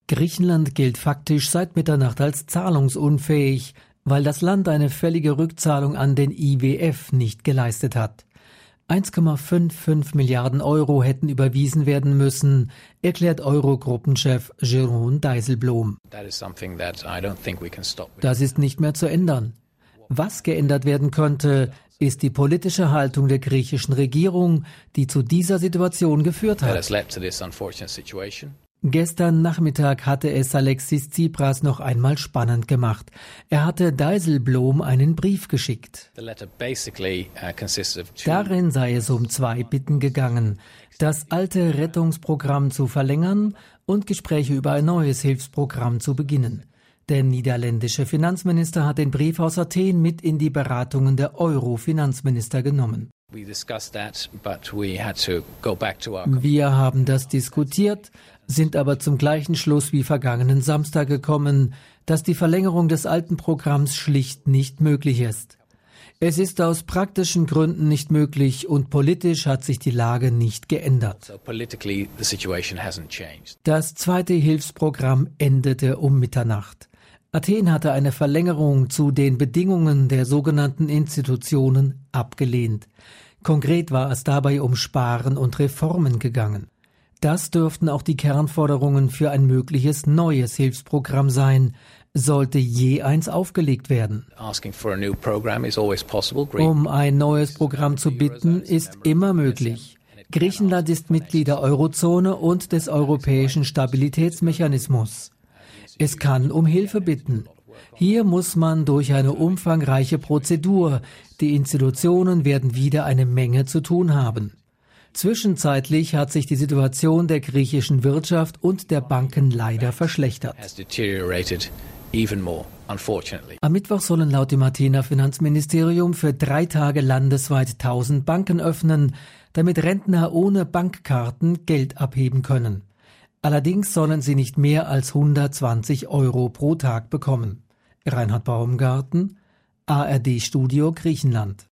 Griechenland gilt faktisch seit Mitternacht als zahlungsunfähig, weil das Land eine fällige Rückzahlung an den IWF nicht geleistet hat. 1,55 Milliarden Euro hätten überwiesen werden müssen, erklärt Eurogruppenchef Jeroen Dijsselbloem. Das ist nicht mehr zu ändern. Was geändert werden könnte, ist die politische Haltung der griechischen Regierung, die zu dieser Situation geführt hat. Gestern Nachmittag hatte es Alexis Tsipras noch einmal spannend gemacht. Er hatte Dijsselbloem einen Brief geschickt. Darin sei es um 2 Bitten gegangen: das alte Rettungsprogramm zu verlängern und Gespräche über ein neues Hilfsprogramm zu beginnen. Der niederländische Finanzminister hat den Brief aus Athen mit in die Beratungen der Euro-Finanzminister genommen. Wir haben das diskutiert, sind aber zum gleichen Schluss wie vergangenen Samstag gekommen, dass die Verlängerung des alten Programms schlicht nicht möglich ist. Es ist aus praktischen Gründen nicht möglich und politisch hat sich die Lage nicht geändert. Das zweite Hilfsprogramm endete um Mitternacht. Athen hatte eine Verlängerung zu den Bedingungen der sogenannten Institutionen abgelehnt. Konkret war es dabei um Sparen und Reformen gegangen. Das dürften auch die Kernforderungen für ein mögliches neues Hilfsprogramm sein, sollte je eins aufgelegt werden. Um ein neues Programm zu bitten, ist immer möglich. Griechenland ist Mitglied der Eurozone und des Europäischen Stabilitätsmechanismus. Es kann um Hilfe bitten. Hier muss man durch eine umfangreiche Prozedur. Die Institutionen werden wieder eine Menge zu tun haben. Zwischenzeitlich hat sich die Situation der griechischen Wirtschaft und der Banken leider verschlechtert. Am Mittwoch sollen laut dem Athener Finanzministerium für 3 Tage landesweit 1000 Banken öffnen, damit Rentner ohne Bankkarten Geld abheben können. Allerdings sollen sie nicht mehr als 120 Euro pro Tag bekommen. Reinhard Baumgarten, ARD Studio Griechenland.